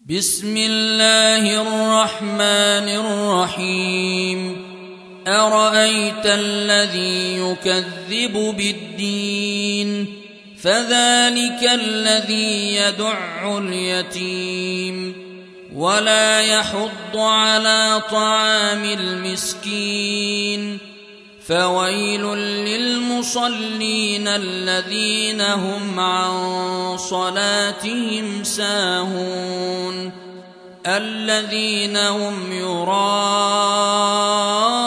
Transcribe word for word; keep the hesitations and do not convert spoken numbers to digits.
بسم الله الرحمن الرحيم أرأيت الذي يكذب بالدين فذلك الذي يدع اليتيم ولا يحض على طعام المسكين فويل للمصلين الذين هم عن صلاتهم ساهون الذين هم يراءون